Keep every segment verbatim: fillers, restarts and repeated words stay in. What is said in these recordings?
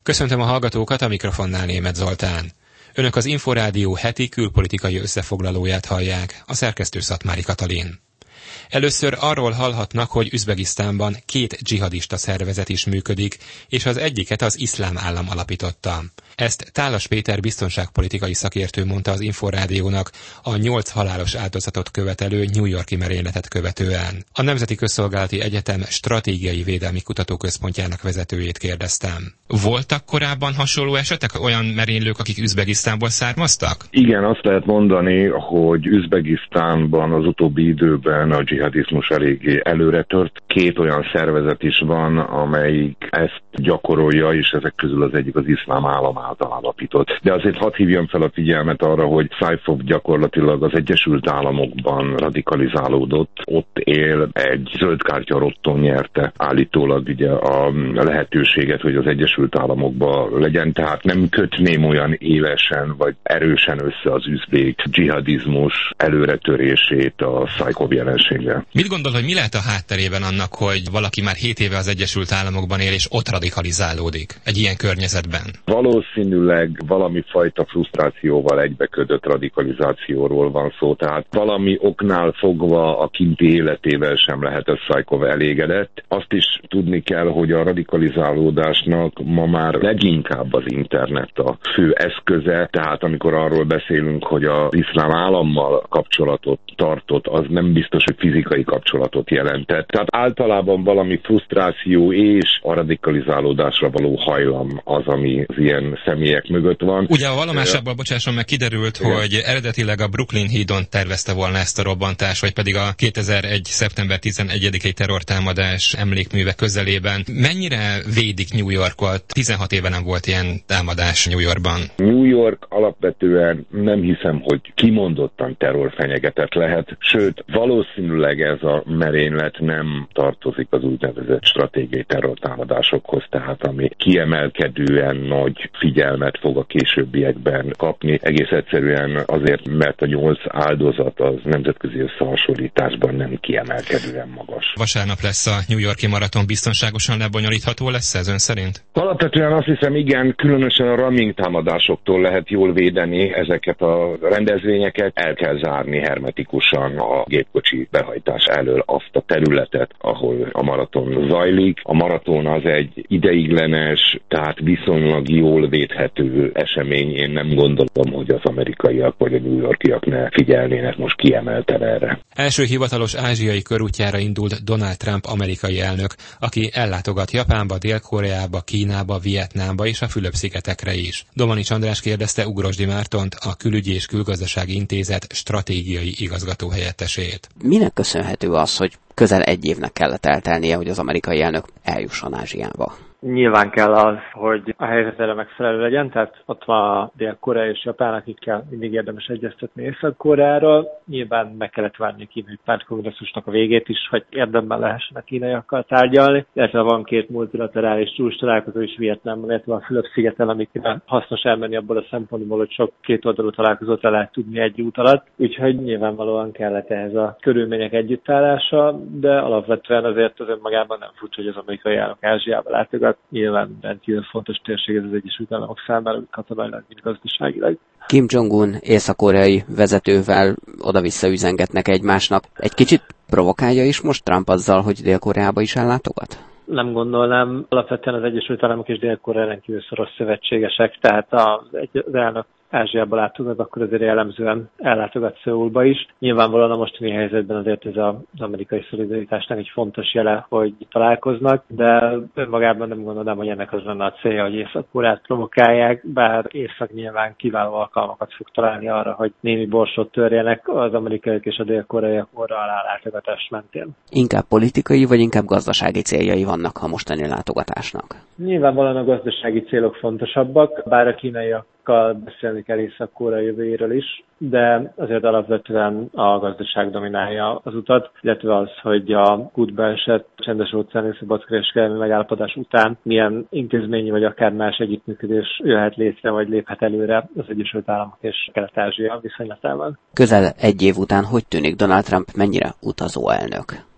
Köszöntöm a hallgatókat, a mikrofonnál Németh Zoltán. Önök az Inforádió heti külpolitikai összefoglalóját hallják, a szerkesztő Szatmári Katalin. Először arról hallhatnak, hogy Üzbegisztánban két dzsihadista szervezet is működik, és az egyiket az Iszlám Állam alapította. Ezt Tálas Péter biztonságpolitikai szakértő mondta az Inforádiónak a nyolc halálos áldozatot követelő New York-i merényletet követően. A Nemzeti Közszolgálati Egyetem Stratégiai Védelmi Kutatóközpontjának vezetőjét kérdeztem. Voltak korábban hasonló esetek, olyan merénylők, akik Üzbegisztánból származtak? Igen, azt lehet mondani, hogy Üzbegisztánban az utóbbi időben a dzsihadizmus eléggé előretört. Két olyan szervezet is van, amelyik ezt gyakorolja, és ezek közül az egyik az Iszlám Állam által alapított. De azért hadd hívjam fel a figyelmet arra, hogy Saifov gyakorlatilag az Egyesült Államokban radikalizálódott. Ott él, egy zöldkártya rotton nyerte állítólag ugye a lehetőséget, hogy az Egyesült Államokban legyen, tehát nem kötném olyan élesen vagy erősen össze az üzbék dzsihadizmus előretörését a Saifov jelenséggel. Mit gondol, hogy mi lehet a hátterében annak, hogy valaki már hét éve az Egyesült Államokban él és ott radikalizálódik egy ilyen környezetben? Valószínűleg valami fajta frusztrációval egybeködött radikalizációról van szó, tehát valami oknál fogva a kinti életével sem lehetett Saifov elégedett. Azt is tudni kell, hogy a radikalizálódásnak ma már leginkább az internet a fő eszköze, tehát amikor arról beszélünk, hogy az Iszlám Állammal kapcsolatot tartott, az nem biztos, hogy fizikai kapcsolatot jelentett. Tehát általában valami frusztráció és a radikalizálódásra való hajlam az, ami az ilyen személyek mögött van. Ugye a vallomásából, bocsásson meg, kiderült, igen, hogy eredetileg a Brooklyn hídon tervezte volna ezt a robbantást, vagy pedig a kétezer-egy. szeptember tizenegyedikei terrortámadás emlékműve közelében. Mennyire védik New Yorkot? tizenhat éve nem volt ilyen támadás New Yorkban. New York alapvetően nem hiszem, hogy kimondottan terrorfenyegetett lehet, sőt, valószínűleg ez a merénylet nem tartozik az úgynevezett stratégiai terrortámadásokhoz, tehát ami kiemelkedően nagy figyelmet fog a későbbiekben kapni. Egész egyszerűen azért, mert a nyolc áldozat az nemzetközi összehasonlításban nem kiemelkedően magas. Vasárnap lesz a New York-i maraton, biztonságosan lebonyolítható lesz ez ön szerint? Alapvetően azt hiszem, igen, különösen a ramming támadásoktól lehet jól védeni ezeket a rendezvényeket. El kell zárni hermetikusan a gépkocsi behajtás elől azt a területet, ahol a maraton zajlik. A maraton az egy ideiglenes, tehát viszonylag jól védhető esemény. Én nem gondolom, hogy az amerikaiak vagy a New Yorkiak ne figyelnének most kiemelten erre. Első hivatalos ázsiai körútjára indult Donald Trump amerikai elnök, aki ellátogat Japánba, Dél-Koreába, Kínába, Vietnámba és a Fülöp-szigetekre is. Domanics András kérdezte Ugrosdy Mártont, a Külügyi és Külgazdasági Intézet stratégiai igazgató helyettesét. Minek köszönhető az, hogy közel egy évnek kellett eltelnie, hogy az amerikai elnök eljusson Ázsiába? Nyilván kell az, hogy a helyzet erre megfelelő legyen, tehát ott van a Dél-Korea és Japán, akikkel mindig érdemes egyeztetni Észak-Koreáról. Nyilván meg kellett várni a kínai pártkongresszusnak a végét is, hogy érdemben lehessen a kínaiakkal tárgyalni. Illetve van két multilaterális csúcs találkozó is Vietnámban, illetve a Fülöp-szigeten, amikre hasznos elmenni abból a szempontból, hogy sok kétoldalú találkozót le lehet tudni egy út alatt. Úgyhogy nyilvánvalóan kellett ehhez a körülmények együttállása, de alapvetően azért az önmagában nem furcsa, hogy az amerikai elnök Ázsiába látogat. Nyilván rendkívül fontos térség ez az Egyesült Államok számára, úgy katonailag, mint gazdaságilag. Kim Jong-un észak-koreai vezetővel oda-vissza üzengetnek egymásnak. Egy kicsit provokálja is most Trump azzal, hogy Dél-Koreába is ellátogat? Nem gondolnám. Alapvetően az Egyesült Államok és Dél-Korea rendkívül szoros szövetségesek, tehát az, az elnök Ázsiába látogat, akkor azért jellemzően ellátogat Szöulba is. Nyilvánvalóan a mostani helyzetben azért ez az amerikai szolidaritásnak egy fontos jele, hogy találkoznak, de önmagában nem gondolom, hogy ennek az lenne a célja, hogy Észak-Koreát provokálják, bár Észak nyilván kiváló alkalmakat fog találni arra, hogy némi borsot törjenek az amerikaiak és a dél-koreaiak orra alá látogatás mentén. Inkább politikai vagy inkább gazdasági céljai vannak a mostani látogatásnak? Nyilvánvalóan a gazdasági célok fontosabbak, bár a kínaiak beszélni kell Észak-Korea jövőjéről is, de azért alapvetően a gazdaság dominálja az utat, illetve az, hogy a kútba esett csendes-óceáni szabadkereskedelmi megállapodás után milyen intézményi vagy akár más együttműködés jöhet létre, vagy léphet előre az Egyesült Államok és Kelet-Ázsia viszonylatában. Közel egy év után hogy tűnik Donald Trump mennyire utazó elnök?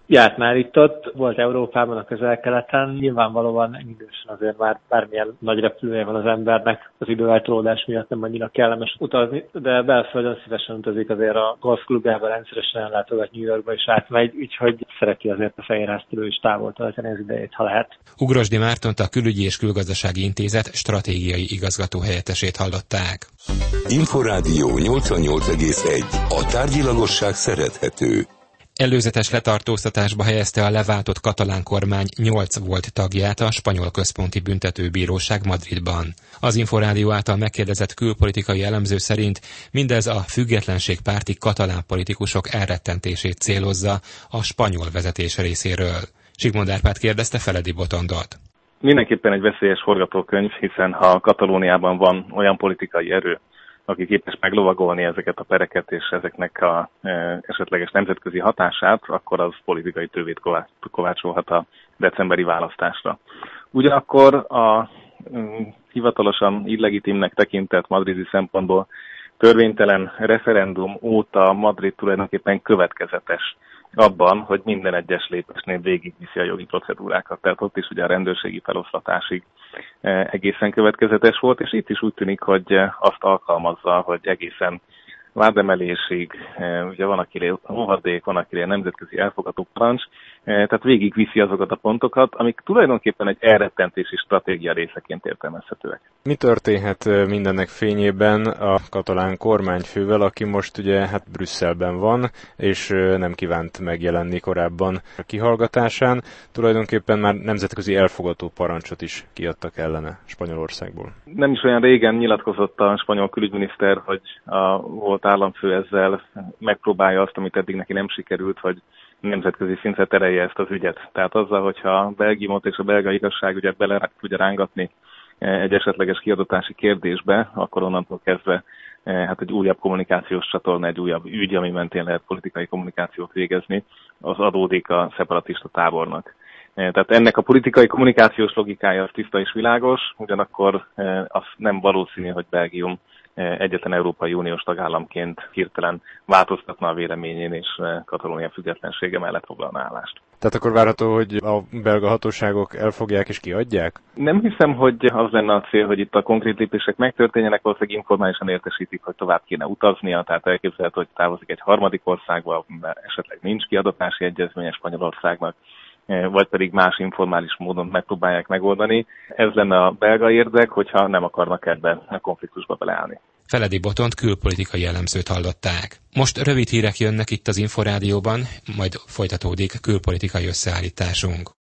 járt már itt ott, volt Európában, a Közel-Keleten, nyilvánvalóan idősen azért már bármilyen nagy repülője van az embernek, az időeltolódás miatt nem annyira kellemes utazni, de belföldön szívesen utazik, azért a golfklubjában rendszeresen látogat New Yorkba is átmegy, úgyhogy szereti azért a Fehérháztól is távol tölteni az idejét, ha lehet. Ugrosdy Mártont, a Külügyi és Külgazdasági Intézet stratégiai igazgató helyettesét hallották. Inforádió nyolcvannyolc egész egy. A tárgyilagosság szerethető. Előzetes letartóztatásba helyezte a leváltott katalán kormány nyolc volt tagját a Spanyol Központi Büntetőbíróság Madridban. Az Inforádió által megkérdezett külpolitikai elemző szerint mindez a függetlenségpárti katalán politikusok elrettentését célozza a spanyol vezetés részéről. Zsigmond Árpád kérdezte Feledi Botondot. Mindenképpen egy veszélyes forgatókönyv, hiszen ha Katalóniában van olyan politikai erő, aki képes meglovagolni ezeket a pereket és ezeknek a e, esetleges nemzetközi hatását, akkor az politikai tővét kovácsolhat a decemberi választásra. Ugyanakkor a mm, hivatalosan illegitimnek tekintett madridi szempontból törvénytelen referendum óta Madrid tulajdonképpen következetes abban, hogy minden egyes lépésnél végigviszi a jogi procedúrákat. Tehát ott is ugye a rendőrségi feloszlatásig egészen következetes volt, és itt is úgy tűnik, hogy azt alkalmazza, hogy egészen vádemelésig, ugye van akire óvadék, van akire nemzetközi elfogadó parancs, tehát végigviszi azokat a pontokat, amik tulajdonképpen egy elrettentési stratégia részeként értelmezhetőek. Mi történhet mindennek fényében a katalán kormányfővel, aki most ugye hát Brüsszelben van, és nem kívánt megjelenni korábban a kihallgatásán, tulajdonképpen már nemzetközi elfogadó parancsot is kiadtak ellene Spanyolországból. Nem is olyan régen nyilatkozott a spanyol külügyminiszter, hogy a volt államfő ezzel megpróbálja azt, amit eddig neki nem sikerült, hogy nemzetközi szintre terelje ezt az ügyet. Tehát azzal, hogyha a Belgiumot és a belga igazságügyet bele tudja rángatni egy esetleges kiadatási kérdésbe, akkor onnantól kezdve hát egy újabb kommunikációs csatorna, egy újabb ügy, ami mentén lehet politikai kommunikációt végezni, az adódik a szeparatista tábornak. Tehát ennek a politikai kommunikációs logikája az tiszta és világos, ugyanakkor az nem valószínű, hogy Belgium egyetlen Európai Uniós tagállamként hirtelen változtatna a véleményén, és Katalónia függetlensége mellett foglalna állást. Tehát akkor várható, hogy a belga hatóságok elfogják és kiadják? Nem hiszem, hogy az lenne a cél, hogy itt a konkrét lépések megtörténjenek, valószínűleg informálisan értesítik, hogy tovább kéne utaznia, tehát elképzelhető, hogy távozik egy harmadik országba, mert esetleg nincs kiadatási egyezménye Spanyolországnak, vagy pedig más informális módon megpróbálják megoldani. Ez lenne a belga érdek, hogyha nem akarnak ebben a konfliktusba beleállni. Feledi Botont külpolitikai elemzőt hallották. Most rövid hírek jönnek itt az Inforádióban, majd folytatódik külpolitikai összeállításunk.